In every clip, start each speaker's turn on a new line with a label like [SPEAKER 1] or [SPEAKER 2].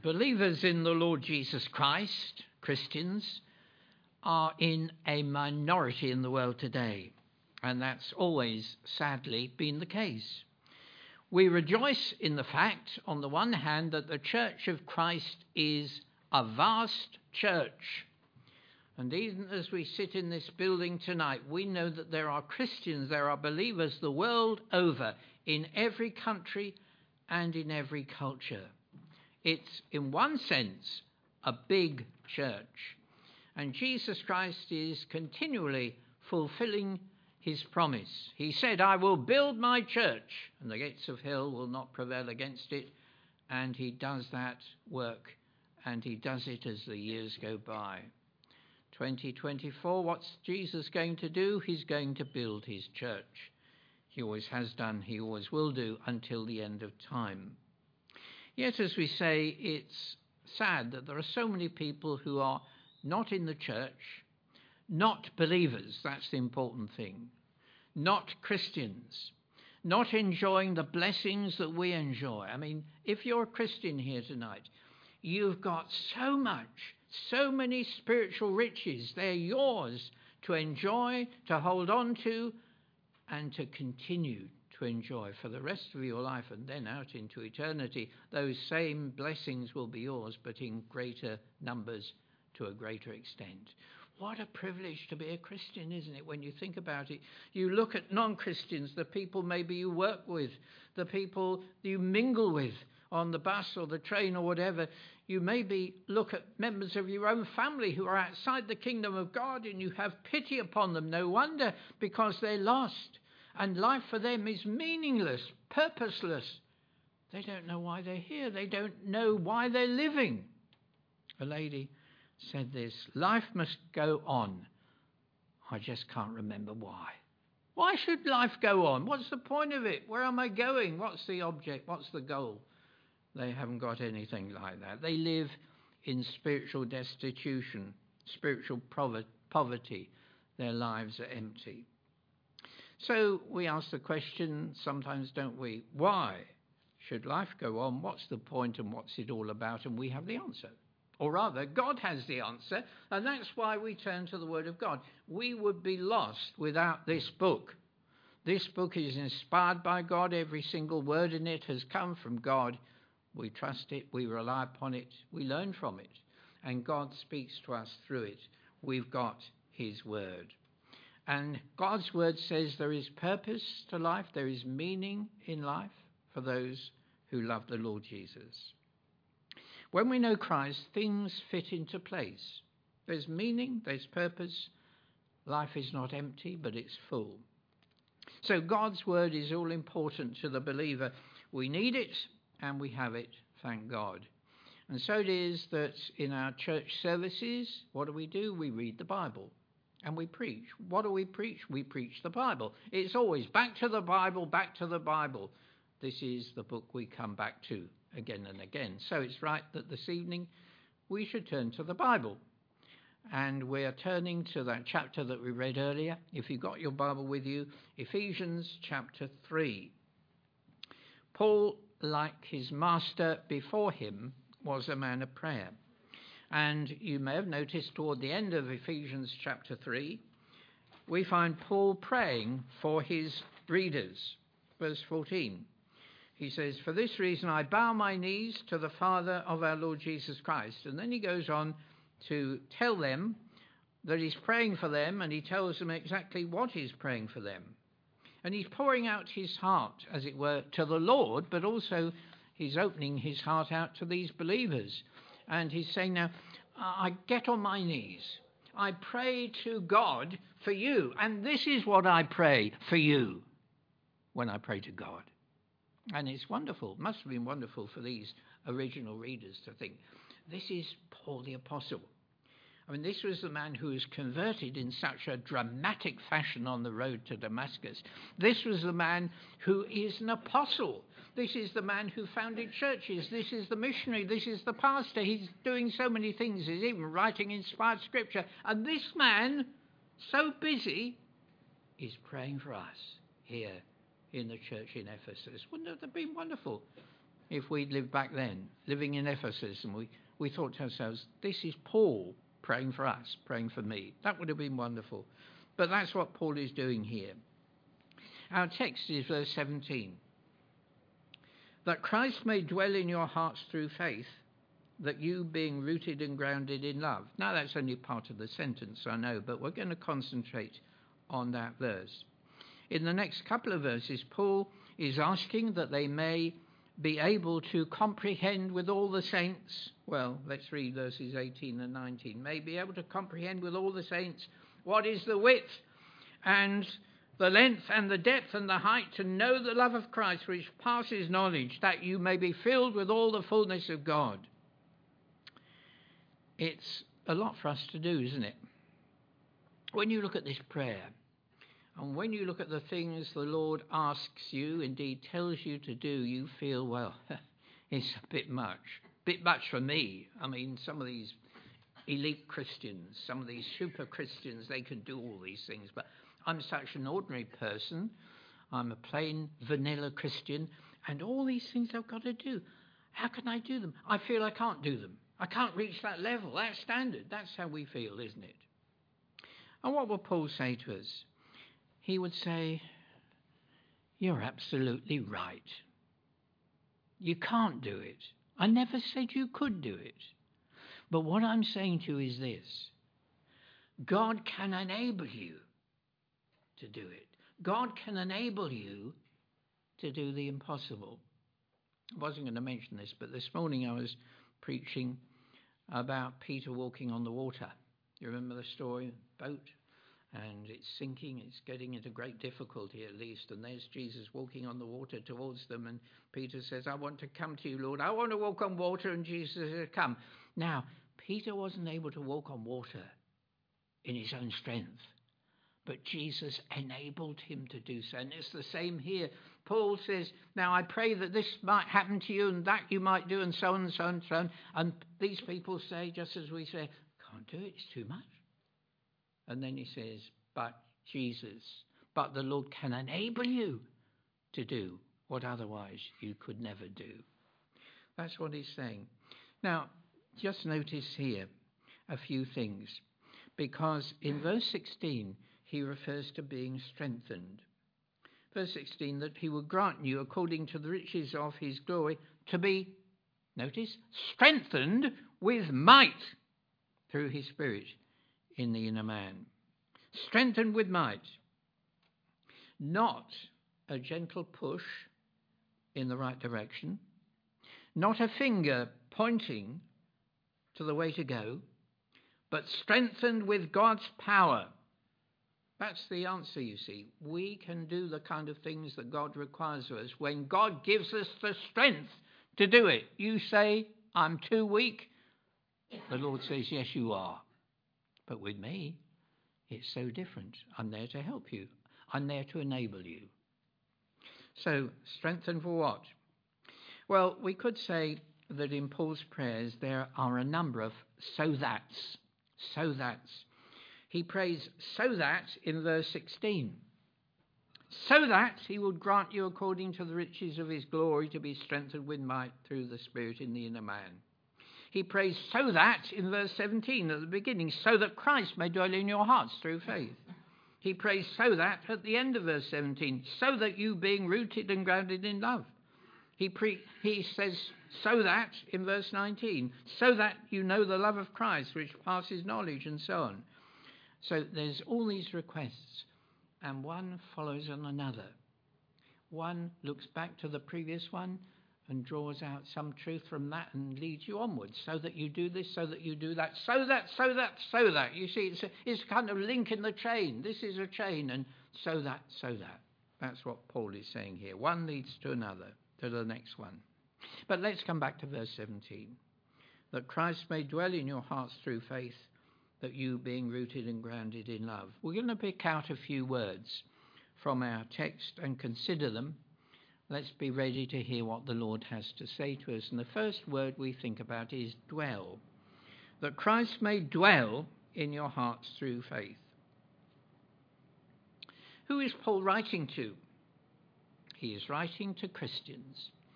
[SPEAKER 1] Believers in the Lord Jesus Christ, Christians, are in a minority in the world today, and that's always, sadly, been the case. We rejoice in the fact, on the one hand, that the Church of Christ is a vast church. And even as we sit in this building tonight, we know that there are Christians, there are believers the world over, in every country and in every culture. It's, in one sense, a big church. And Jesus Christ is continually fulfilling his promise. He said, I will build my church, and the gates of hell will not prevail against it. And he does that work, and he does it as the years go by. 2024, what's Jesus going to do? He's going to build his church. He always has done, he always will do, until the end of time. Yet, as we say, it's sad that there are so many people who are not in the church, not believers, that's the important thing, not Christians, not enjoying the blessings that we enjoy. I mean, if you're a Christian here tonight, you've got so much, so many spiritual riches. They're yours to enjoy, to hold on to, and to continue to enjoy for the rest of your life, and then out into eternity. Those same blessings will be yours, but in greater numbers to a greater extent. What a privilege to be a Christian, isn't it, when you think about it? You look at non-Christians, the people maybe you work with, the people you mingle with on the bus or the train or whatever. You maybe look at members of your own family who are outside the kingdom of God, and you have pity upon them. No wonder, because they're lost. And life for them is meaningless, purposeless. They don't know why they're here. They don't know why they're living. A lady said this, life must go on. I just can't remember why. Why should life go on? What's the point of it? Where am I going? What's the object? What's the goal? They haven't got anything like that. They live in spiritual destitution, spiritual poverty. Their lives are empty. So we ask the question, sometimes don't we, why should life go on? What's the point and what's it all about? And we have the answer. Or rather, God has the answer, and that's why we turn to the Word of God. We would be lost without this book. This book is inspired by God. Every single word in it has come from God. We trust it, we rely upon it, we learn from it, and God speaks to us through it. We've got his word. And God's word says there is purpose to life, there is meaning in life for those who love the Lord Jesus. When we know Christ, things fit into place. There's meaning, there's purpose. Life is not empty, but it's full. So God's word is all important to the believer. We need it, and we have it, thank God. And so it is that in our church services, what do? We read the Bible. And we preach. What do we preach? We preach the Bible. It's always back to the Bible, back to the Bible. This is the book we come back to again and again. So it's right that this evening we should turn to the Bible. And we're turning to that chapter that we read earlier. If you've got your Bible with you, Ephesians chapter 3. Paul, like his master before him, was a man of prayer. And you may have noticed toward the end of Ephesians chapter 3, we find Paul praying for his readers. Verse 14, he says, for this reason I bow my knees to the Father of our Lord Jesus Christ. And then he goes on to tell them that he's praying for them, and he tells them exactly what he's praying for them. And he's pouring out his heart, as it were, to the Lord, but also he's opening his heart out to these believers. And he's saying, now, I get on my knees. I pray to God for you. And this is what I pray for you when I pray to God. And it's wonderful. It must have been wonderful for these original readers to think, this is Paul the Apostle. I mean, this was the man who was converted in such a dramatic fashion on the road to Damascus. This was the man who is an apostle. This is the man who founded churches. This is the missionary. This is the pastor. He's doing so many things. He's even writing inspired scripture. And this man, so busy, is praying for us here in the church in Ephesus. Wouldn't it have been wonderful if we'd lived back then, living in Ephesus, and we thought to ourselves, this is Paul praying for us, praying for me. That would have been wonderful. But that's what Paul is doing here. Our text is verse 17. That Christ may dwell in your hearts through faith, that you being rooted and grounded in love. Now that's only part of the sentence, I know, but we're going to concentrate on that verse. In the next couple of verses, Paul is asking that they may be able to comprehend with all the saints. Well, let's read verses 18 and 19. May be able to comprehend with all the saints what is the width and the length and the depth and the height, to know the love of Christ which passes knowledge, that you may be filled with all the fullness of God. It's a lot for us to do, isn't it? When you look at this prayer, and when you look at the things the Lord asks you, indeed tells you to do, you feel, well, it's a bit much. Bit much for me. I mean, some of these elite Christians, some of these super Christians, they can do all these things, but I'm such an ordinary person. I'm a plain vanilla Christian, and all these things I've got to do. How can I do them? I feel I can't do them. I can't reach that level, that standard. That's how we feel, isn't it? And what will Paul say to us? He would say, you're absolutely right. You can't do it. I never said you could do it. But what I'm saying to you is this. God can enable you to do it. God can enable you to do the impossible. I wasn't going to mention this, but this morning I was preaching about Peter walking on the water. You remember the story? Boat, and it's sinking, it's getting into great difficulty at least, and there's Jesus walking on the water towards them, and Peter says, I want to come to you, Lord. I want to walk on water, and Jesus says, come. Now, Peter wasn't able to walk on water in his own strength, but Jesus enabled him to do so. And it's the same here. Paul says, now I pray that this might happen to you and that you might do, and so on and so on and so on. And these people say, just as we say, can't do it, it's too much. And then he says, but the Lord can enable you to do what otherwise you could never do. That's what he's saying. Now, just notice here a few things, because in verse 16, he refers to being strengthened. Verse 16, that he will grant you, according to the riches of his glory, to be, notice, strengthened with might through his Spirit in the inner man. Strengthened with might. Not a gentle push in the right direction. Not a finger pointing to the way to go, but strengthened with God's power. That's the answer, you see. We can do the kind of things that God requires of us when God gives us the strength to do it. You say, I'm too weak. The Lord says, yes, you are. But with me, it's so different. I'm there to help you. I'm there to enable you. So, strengthened for what? Well, we could say that in Paul's prayers there are a number of so that's. So that's. He prays so that in verse 16. So that he would grant you according to the riches of his glory to be strengthened with might through the Spirit in the inner man. He prays so that in verse 17 at the beginning, so that Christ may dwell in your hearts through faith. He prays so that at the end of verse 17, so that you being rooted and grounded in love. He says so that in verse 19, so that you know the love of Christ which passes knowledge, and so on. So there's all these requests, and one follows on another. One looks back to the previous one and draws out some truth from that and leads you onwards, so that you do this, so that you do that, so that, so that, so that. You see, it's kind of link in the chain. This is a chain, and so that, so that. That's what Paul is saying here. One leads to another, to the next one. But let's come back to verse 17. That Christ may dwell in your hearts through faith, that you being rooted and grounded in love. We're going to pick out a few words from our text and consider them. Let's be ready to hear what the Lord has to say to us. And the first word we think about is dwell. That Christ may dwell in your hearts through faith. Who is Paul writing to? He is writing to Christians.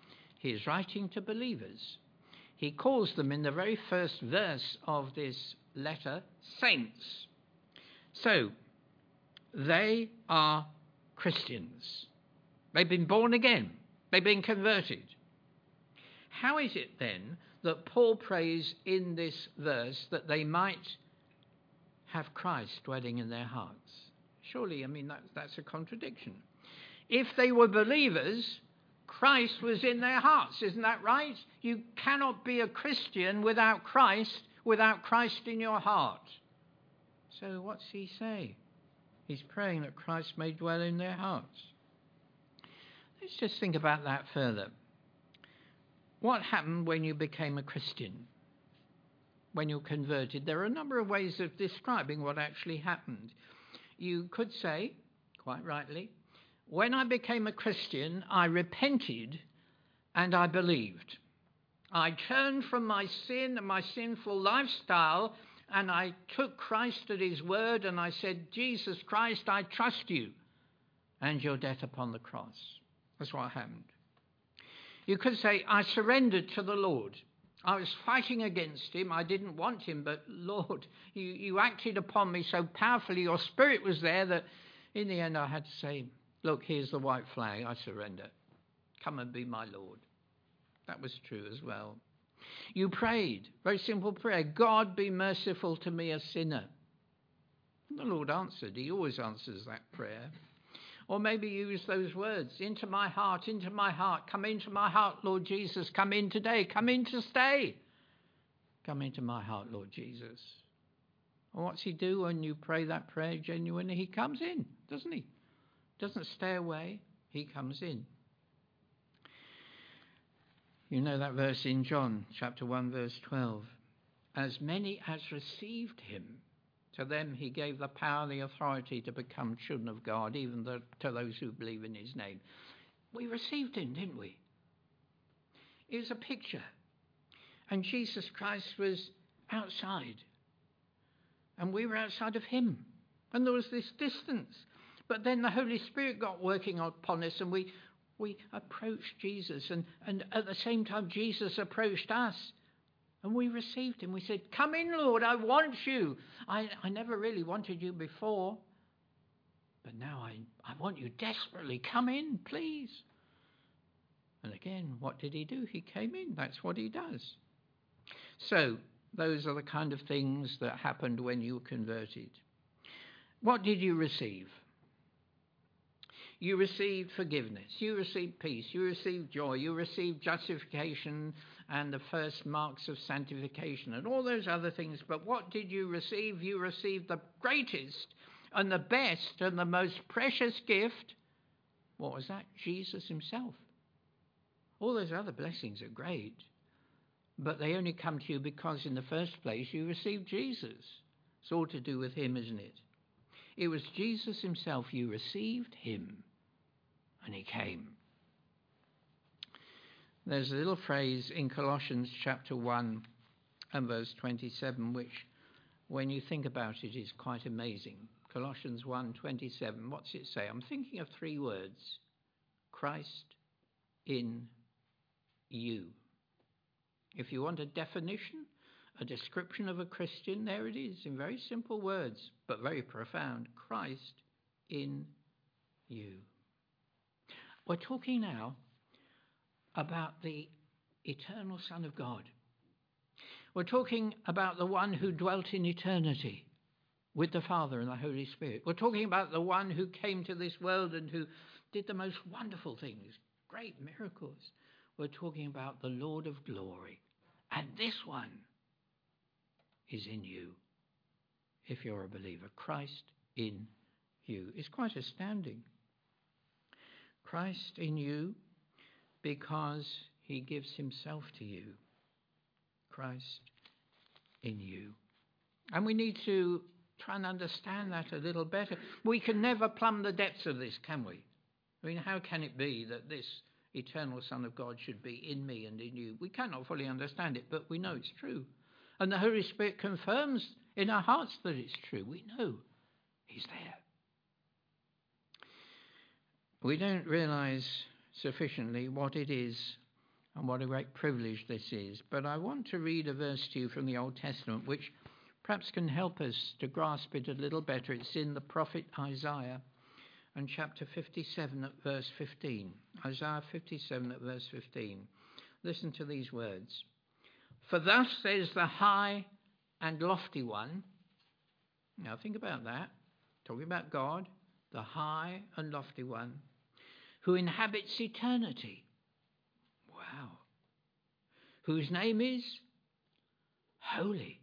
[SPEAKER 1] He is writing to believers. He calls them in the very first verse of this letter saints. So, they are Christians. They've been born again. They've been converted. How is it then that Paul prays in this verse that they might have Christ dwelling in their hearts? Surely, that's a contradiction. If they were believers, Christ was in their hearts. Isn't that right? You cannot be a Christian without Christ in your heart. So what's he say? He's praying that Christ may dwell in their hearts. Let's just think about that further. What happened when you became a Christian? When you're converted? There are a number of ways of describing what actually happened. You could say, quite rightly, when I became a Christian, I repented and I believed. I turned from my sin and my sinful lifestyle, and I took Christ at his word, and I said, Jesus Christ, I trust you and your death upon the cross. That's what happened. You could say, I surrendered to the Lord. I was fighting against him. I didn't want him, but Lord, you acted upon me so powerfully. Your spirit was there that in the end I had to say, look, here's the white flag. I surrender. Come and be my Lord. That was true as well. You prayed, very simple prayer, God be merciful to me, a sinner. And the Lord answered. He always answers that prayer. Or maybe use those words, into my heart, come into my heart, Lord Jesus, come in today, come in to stay. Come into my heart, Lord Jesus. And what's he do when you pray that prayer genuinely? He comes in, doesn't he? Doesn't stay away, he comes in. You know that verse in John chapter 1 verse 12. As many as received him, to them he gave the power, the authority to become children of God, even to those who believe in his name. We received him, didn't we? It was a picture. And Jesus Christ was outside. And we were outside of him. And there was this distance. But then the Holy Spirit got working upon us, and we approached Jesus. And at the same time, Jesus approached us. And we received him. We said, come in, Lord, I want you. I never really wanted you before. But now I want you desperately. Come in, please. And again, what did he do? He came in. That's what he does. So, those are the kind of things that happened when you were converted. What did you receive? You received forgiveness. You received peace. You received joy. You received justification and the first marks of sanctification and all those other things. But what did you receive? You received the greatest and the best and the most precious gift. What was that? Jesus himself. All those other blessings are great, but they only come to you because in the first place you received Jesus. It's all to do with him, isn't it? It was Jesus himself. You received him, and he came. There's a little phrase in Colossians chapter 1 and verse 27, which, when you think about it, is quite amazing. Colossians 1:27. What's it say? I'm thinking of three words. Christ in you. If you want a definition, a description of a Christian, there it is, in very simple words, but very profound. Christ in you. We're talking now about the eternal Son of God. We're talking about the one who dwelt in eternity with the Father and the Holy Spirit. We're talking about the one who came to this world and who did the most wonderful things, great miracles. We're talking about the Lord of glory. And this one is in you, if you're a believer. Christ in you. It's quite astounding. Christ in you because he gives himself to you. Christ in you. And we need to try and understand that a little better. We can never plumb the depths of this, can we? I mean, how can it be that this eternal Son of God should be in me and in you? We cannot fully understand it, but we know it's true. And the Holy Spirit confirms in our hearts that it's true. We know he's there. We don't realize sufficiently what it is And what a great privilege this is. But I want to read a verse to you from the Old Testament, which perhaps can help us to grasp it a little better. It's in the prophet Isaiah, and chapter 57 at verse 15. Isaiah 57 at verse 15. Listen to these words. For thus says the high and lofty one. Now think about that. Talking about God, the high and lofty one, who inhabits eternity. Wow. Whose name is Holy.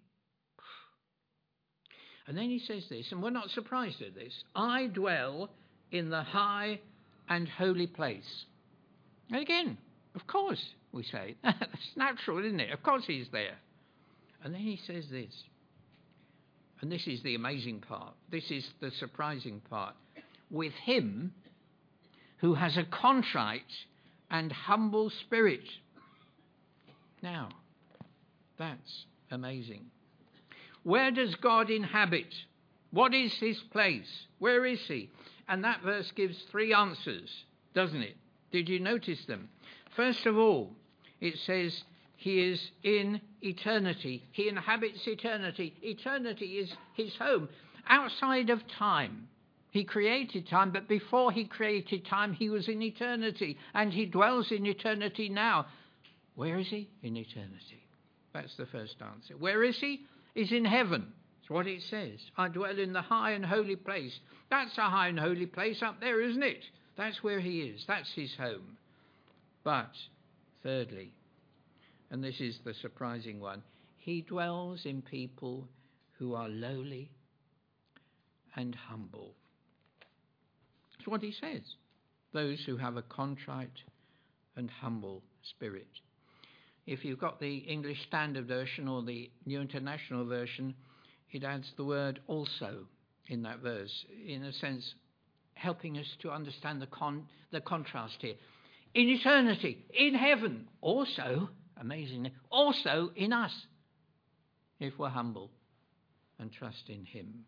[SPEAKER 1] And then he says this, and we're not surprised at this. I dwell in the high and holy place. And again, of course, we say. That's natural, isn't it? Of course he's there. And then he says this. And this is the amazing part. This is the surprising part. With him who has a contrite and humble spirit. Now, that's amazing. Where does God inhabit? What is his place? Where is he? And that verse gives three answers, doesn't it? Did you notice them? First of all, it says he is in eternity. He inhabits eternity. Eternity is his home, outside of time. He created time, but before he created time, he was in eternity, and he dwells in eternity now. Where is he? In eternity. That's the first answer. Where is he? He's in heaven. That's what it says. I dwell in the high and holy place. That's a high and holy place up there, isn't it? That's where he is. That's his home. But, thirdly, and this is the surprising one, he dwells in people who are lowly and humble. That's what he says. Those who have a contrite and humble spirit. If you've got the English Standard Version or the New International Version, it adds the word also in that verse, in a sense helping us to understand the contrast here. In eternity, in heaven, also, amazingly, also in us, if we're humble and trust in him.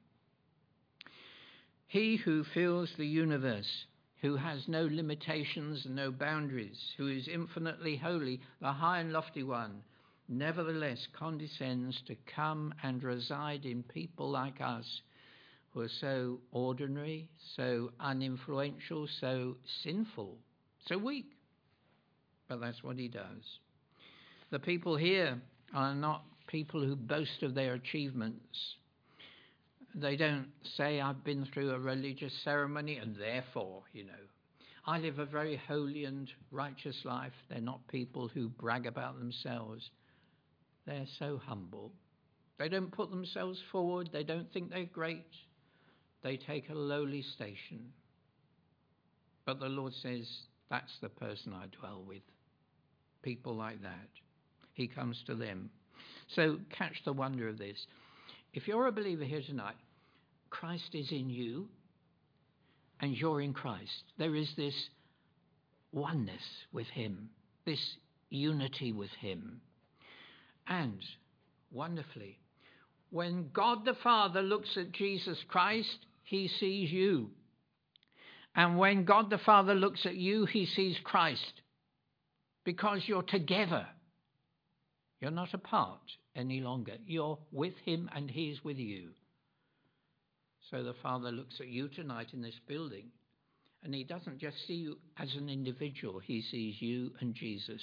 [SPEAKER 1] He who fills the universe, who has no limitations and no boundaries, who is infinitely holy, the high and lofty one, nevertheless condescends to come and reside in people like us, who are so ordinary, so uninfluential, so sinful, so weak. But that's what he does. The people here are not people who boast of their achievements. They don't say, I've been through a religious ceremony and therefore, I live a very holy and righteous life. They're not people who brag about themselves. They're so humble. They don't put themselves forward. They don't think they're great. They take a lowly station. But the Lord says, that's the person I dwell with. People like that. He comes to them. So catch the wonder of this. If you're a believer here tonight, Christ is in you and you're in Christ. There is this oneness with him, this unity with him. And wonderfully, when God the Father looks at Jesus Christ, he sees you. And when God the Father looks at you, he sees Christ. Because you're together. You're not apart any longer. You're with him and he's with you. So the Father looks at you tonight in this building, and he doesn't just see you as an individual. He sees you and Jesus,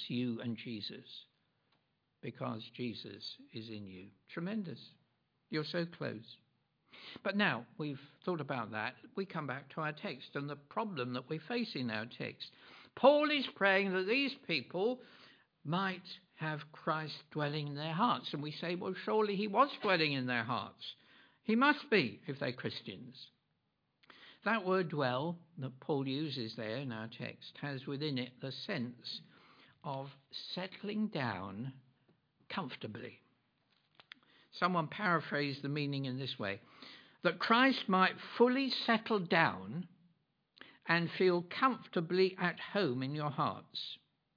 [SPEAKER 1] because Jesus is in you. Tremendous. You're so close. But now we've thought about that. We come back to our text and the problem that we face in our text. Paul is praying that these people might have Christ dwelling in their hearts. And we say, well, surely he was dwelling in their hearts. He must be, if they're Christians. That word dwell that Paul uses there in our text has within it the sense of settling down comfortably. Someone paraphrased the meaning in this way, that Christ might fully settle down and feel comfortably at home in your hearts.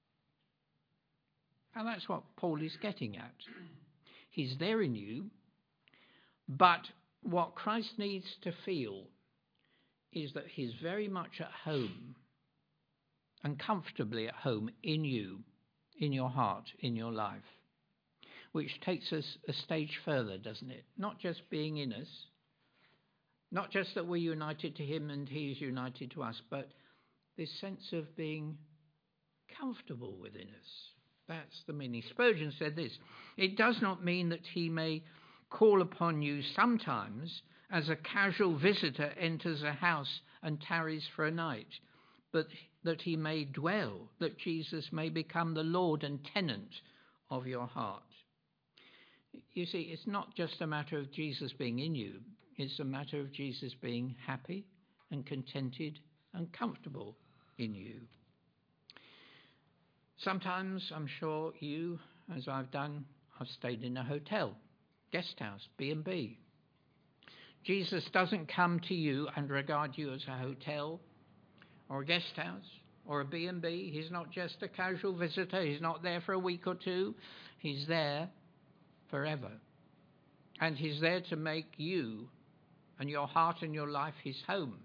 [SPEAKER 1] And that's what Paul is getting at. He's there in you, but what Christ needs to feel is that he's very much at home and comfortably at home in you. in your heart, in your life. Which takes us a stage further, doesn't it? Not just being in us, not just that we're united to him and he is united to us, but this sense of being comfortable within us. That's the meaning. Spurgeon said this: it does not mean that he may call upon you sometimes as a casual visitor enters a house and tarries for a night, but that he may dwell, that Jesus may become the Lord and tenant of your heart. You see, it's not just a matter of Jesus being in you, it's a matter of Jesus being happy and contented and comfortable in you. Sometimes, I'm sure you, as I've done, have stayed in a hotel, guest house, B&B. Jesus doesn't come to you and regard you as a hotel or a guest house or a B&B. He's not just a casual visitor. He's not there for a week or two. He's there forever. And he's there to make you and your heart and your life his home.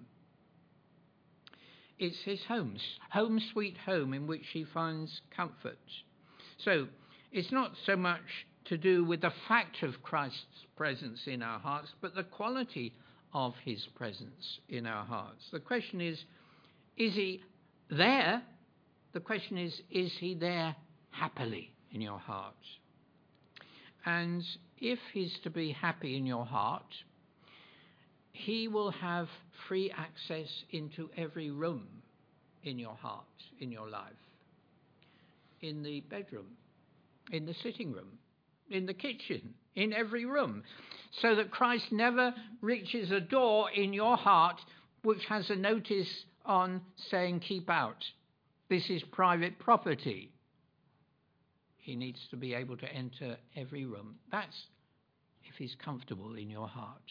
[SPEAKER 1] It's his home sweet home, in which he finds comfort. So it's not so much to do with the fact of Christ's presence in our hearts, but the quality of his presence in our hearts. The question is he there? The question is he there happily in your heart? And if he's to be happy in your heart, he will have free access into every room in your heart, in your life. In the bedroom, in the sitting room, in the kitchen, in every room. So that Christ never reaches a door in your heart which has a notice on saying, keep out. This is private property. He needs to be able to enter every room. That's if he's comfortable in your heart.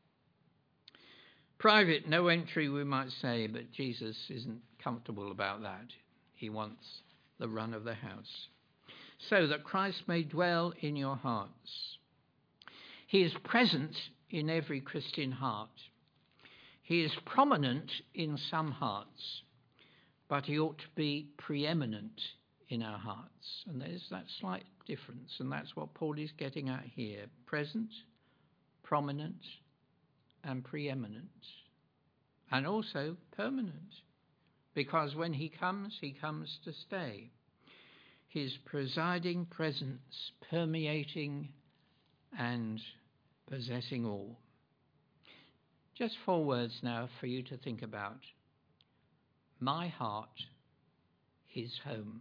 [SPEAKER 1] Private, no entry, we might say, but Jesus isn't comfortable about that. He wants the run of the house. So that Christ may dwell in your hearts. He is present in every Christian heart. He is prominent in some hearts, but he ought to be preeminent in our hearts. And there's that slight difference, and that's what Paul is getting at here. Present, prominent, and preeminent, and also permanent, because when he comes to stay. His presiding presence permeating and possessing all. Just 4 words now for you to think about. My heart, his home.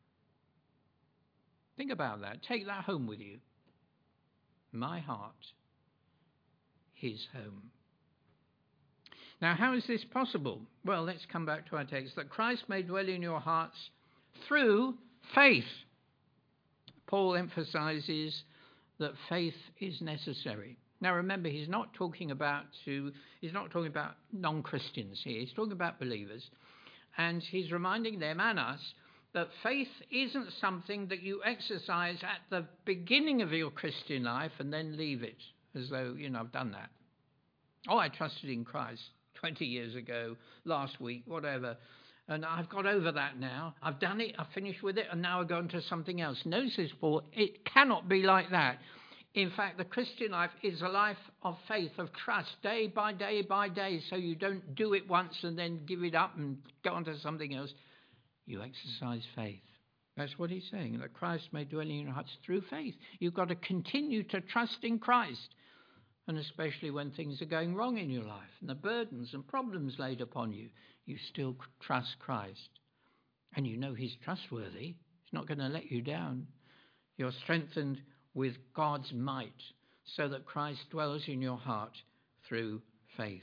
[SPEAKER 1] Think about that. Take that home with you. My heart, his home. Now, how is this possible? Well, let's come back to our text. That Christ may dwell in your hearts through faith. Paul emphasizes that faith is necessary. Now, remember, he's not talking about non-Christians here. He's talking about believers. And he's reminding them and us that faith isn't something that you exercise at the beginning of your Christian life and then leave it as though, I've done that. Oh, I trusted in Christ 20 years ago, last week, whatever. And I've got over that now. I've done it, I've finished with it, and now I've gone to something else. No, says Paul, it cannot be like that. In fact, the Christian life is a life of faith, of trust, day by day by day, so you don't do it once and then give it up and go on to something else. You exercise faith. That's what he's saying, that Christ may dwell in your hearts through faith. You've got to continue to trust in Christ, and especially when things are going wrong in your life and the burdens and problems laid upon you, you still trust Christ. And you know he's trustworthy. He's not going to let you down. You're strengthened with God's might so that Christ dwells in your heart through faith.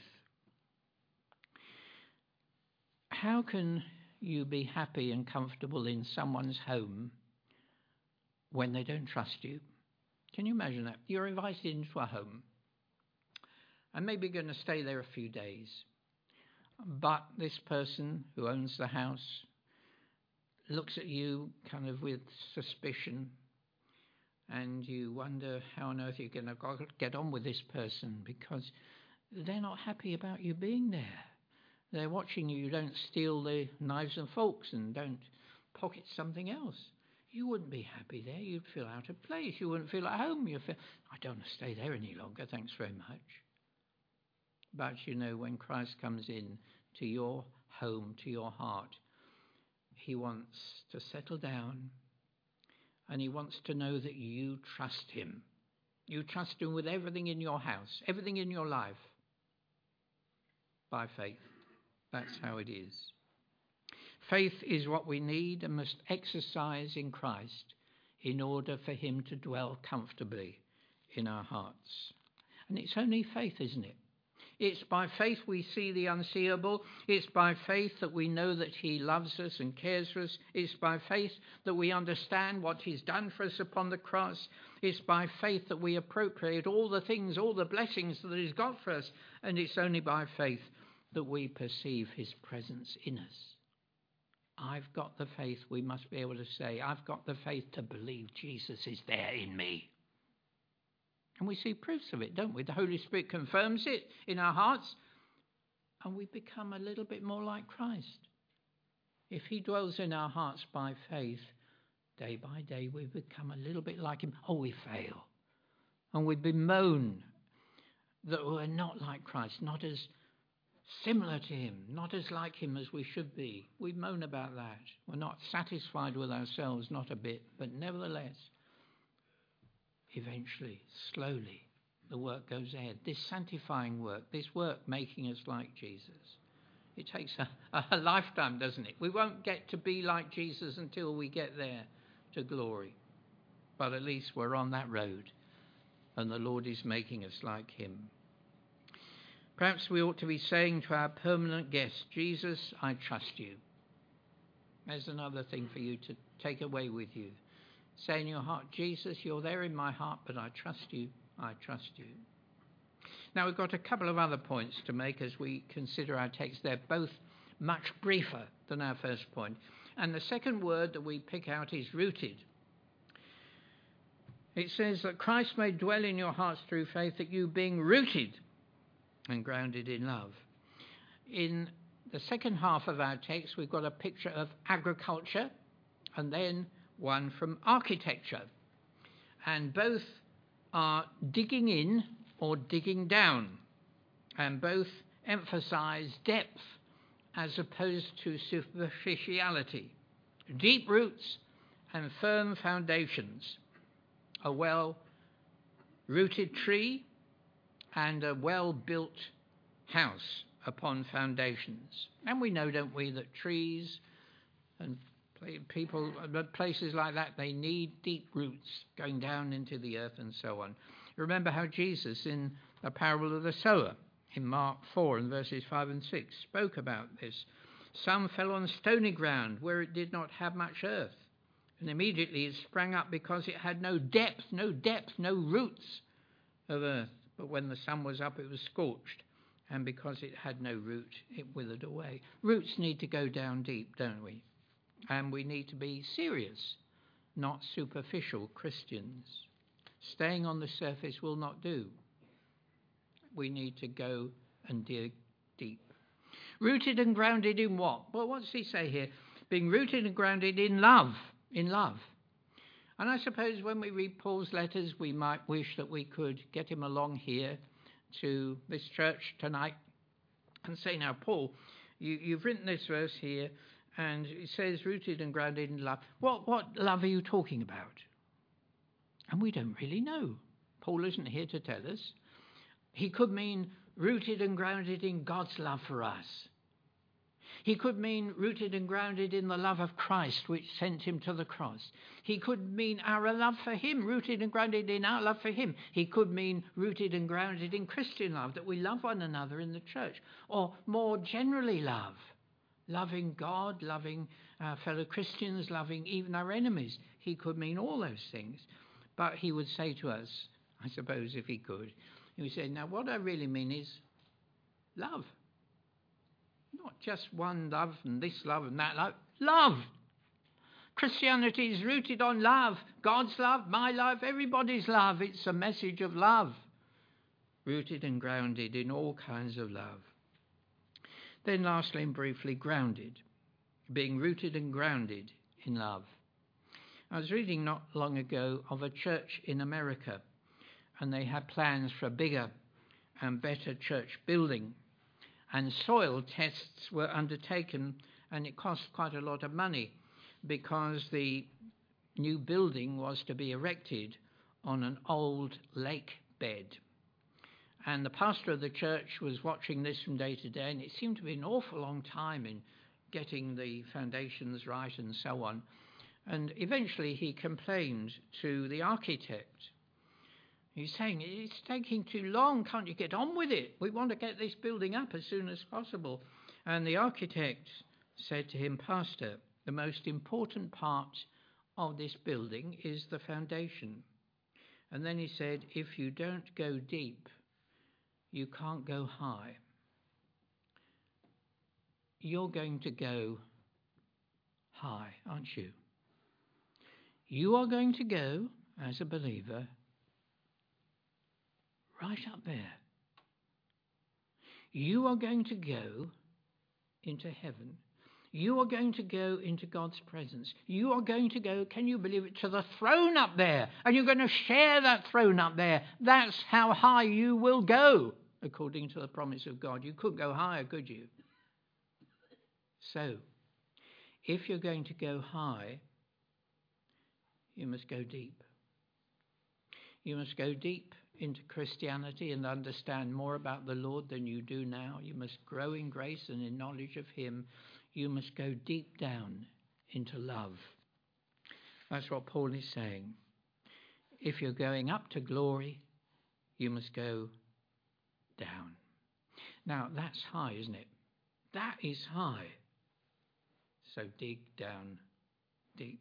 [SPEAKER 1] How can you be happy and comfortable in someone's home when they don't trust you? Can you imagine that? You're invited into a home and maybe going to stay there a few days. But this person who owns the house looks at you kind of with suspicion, and you wonder how on earth you're going to get on with this person, because they're not happy about you being there. They're watching you don't steal the knives and forks and don't pocket something else. you wouldn't be happy there. You'd feel out of place. You wouldn't feel at home. You'd feel, I don't want to stay there any longer. Thanks very much. But when Christ comes in to your home, to your heart, he wants to settle down, and he wants to know that you trust him. You trust him with everything in your house, everything in your life, by faith. That's how it is. Faith is what we need and must exercise in Christ in order for him to dwell comfortably in our hearts. And it's only faith, isn't it? It's by faith we see the unseeable. It's by faith that we know that he loves us and cares for us. It's by faith that we understand what he's done for us upon the cross. It's by faith that we appropriate all the things, all the blessings that he's got for us. And it's only by faith that we perceive his presence in us. I've got the faith, we must be able to say, I've got the faith to believe Jesus is there in me. And we see proofs of it, don't we? The Holy Spirit confirms it in our hearts, and we become a little bit more like Christ. If he dwells in our hearts by faith, day by day we become a little bit like him. Oh, we fail. And we bemoan that we're not like Christ, not as similar to him, not as like him as we should be. We moan about that. We're not satisfied with ourselves, not a bit, but nevertheless, eventually, slowly, the work goes ahead. This sanctifying work, this work making us like Jesus. It takes a lifetime, doesn't it? We won't get to be like Jesus until we get there to glory. But at least we're on that road, and the Lord is making us like him. Perhaps we ought to be saying to our permanent guest, Jesus, I trust you. There's another thing for you to take away with you. Say in your heart, Jesus, you're there in my heart, but I trust you. I trust you. Now, we've got a couple of other points to make as we consider our text. They're both much briefer than our first point. And the second word that we pick out is rooted. It says that Christ may dwell in your hearts through faith, that you being rooted and grounded in love. In the second half of our text, we've got a picture of agriculture and then one from architecture. And both are digging in or digging down, and both emphasize depth as opposed to superficiality. Deep roots and firm foundations. A well-rooted tree and a well-built house upon foundations. And we know, don't we, that trees and places like that, they need deep roots going down into the earth and so on. Remember how Jesus, in the parable of the sower, in Mark 4 and verses 5 and 6, spoke about this. Some fell on stony ground where it did not have much earth, and immediately it sprang up because it had no depth, no roots of earth. But when the sun was up, it was scorched, and because it had no root, it withered away. Roots need to go down deep, don't we? And we need to be serious, not superficial Christians. Staying on the surface will not do. We need to go and dig deep. Rooted and grounded in what? Well, what does he say here? Being rooted and grounded in love. In love. And I suppose when we read Paul's letters, we might wish that we could get him along here to this church tonight and say, now, Paul, you've written this verse here, and it says rooted and grounded in love. What love are you talking about? And we don't really know. Paul isn't here to tell us. He could mean rooted and grounded in God's love for us. He could mean rooted and grounded in the love of Christ, which sent him to the cross. He could mean our love for him, rooted and grounded in our love for him. He could mean rooted and grounded in Christian love, that we love one another in the church. Or more generally love. Loving God, loving our fellow Christians, loving even our enemies. He could mean all those things. But he would say to us, I suppose if he could, he would say, now what I really mean is love. Not just one love and this love and that love. Love! Christianity is rooted on love. God's love, my love, everybody's love. It's a message of love. Rooted and grounded in all kinds of love. Then lastly and briefly, grounded. Being rooted and grounded in love. I was reading not long ago of a church in America, and they had plans for a bigger and better church building, and soil tests were undertaken, and it cost quite a lot of money because the new building was to be erected on an old lake bed. And the pastor of the church was watching this from day to day, and it seemed to be an awful long time in getting the foundations right and so on. And eventually he complained to the architect. He's saying, it's taking too long, can't you get on with it? We want to get this building up as soon as possible. And the architect said to him, Pastor, the most important part of this building is the foundation. And then he said, if you don't go deep, you can't go high. You're going to go high, aren't you? You are going to go, as a believer, right up there. You are going to go into heaven. You are going to go into God's presence. You are going to go, can you believe it, to the throne up there. And you're going to share that throne up there. That's how high you will go, according to the promise of God. You couldn't go higher, could you? So, if you're going to go high, you must go deep. You must go deep into Christianity and understand more about the Lord than you do now. You must grow in grace and in knowledge of him. You must go deep down into love. That's what Paul is saying. If you're going up to glory, you must go down. Now, that's high, isn't it? That is high. So dig down deep.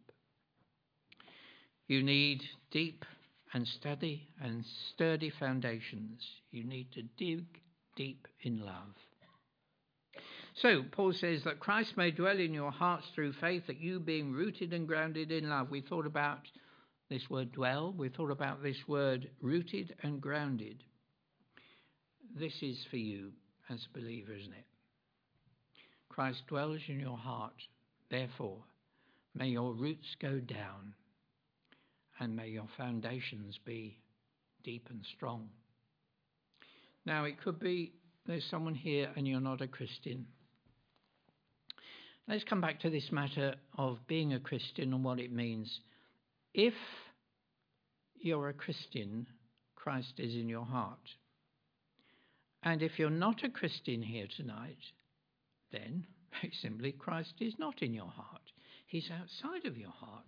[SPEAKER 1] You need deep and steady and sturdy foundations. You need to dig deep in love. So Paul says that Christ may dwell in your hearts through faith, that you being rooted and grounded in love. We thought about this word dwell. We thought about this word rooted and grounded. This is for you as a believer, isn't it? Christ dwells in your heart. Therefore, may your roots go down and may your foundations be deep and strong. Now, it could be there's someone here and you're not a Christian. Let's come back to this matter of being a Christian and what it means. If you're a Christian, Christ is in your heart. And if you're not a Christian here tonight, then, very simply, Christ is not in your heart. He's outside of your heart.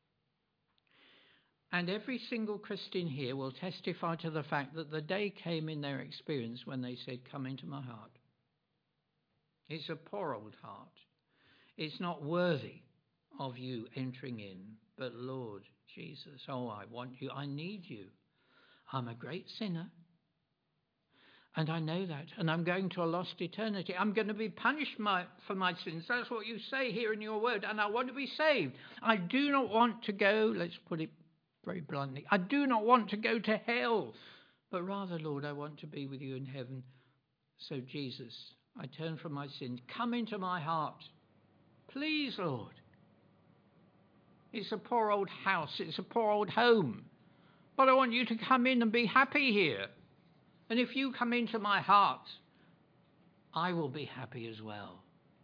[SPEAKER 1] And every single Christian here will testify to the fact that the day came in their experience when they said, come into my heart. It's a poor old heart. It's not worthy of you entering in. But Lord Jesus, oh, I want you. I need you. I'm a great sinner. And I know that. And I'm going to a lost eternity. I'm going to be punished for my sins. That's what you say here in your word. And I want to be saved. I do not want to go, let's put it very bluntly, I do not want to go to hell. But rather, Lord, I want to be with you in heaven. So Jesus, I turn from my sins. Come into my heart. Please, Lord. It's a poor old house. It's a poor old home. But I want you to come in and be happy here. And if you come into my heart, I will be happy as well.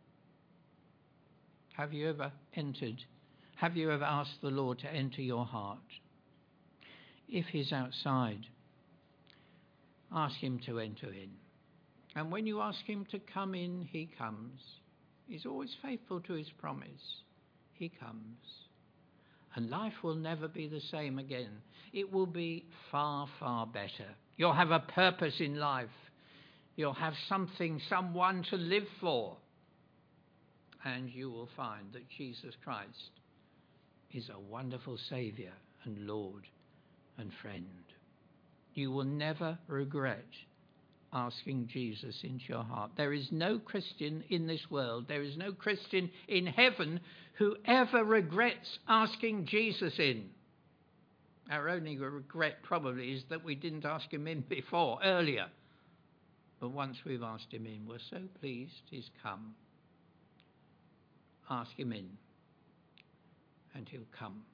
[SPEAKER 1] Have you ever asked the Lord to enter your heart? If he's outside, ask him to enter in. And when you ask him to come in, he comes. He's always faithful to his promise. He comes. And life will never be the same again. It will be far, far better. You'll have a purpose in life. You'll have someone to live for. And you will find that Jesus Christ is a wonderful Saviour and Lord and friend. You will never regret asking Jesus into your heart. There is no Christian in this world, there is no Christian in heaven who ever regrets asking Jesus in. Our only regret probably is that we didn't ask him in earlier. But once we've asked him in, we're so pleased he's come. Ask him in, and he'll come.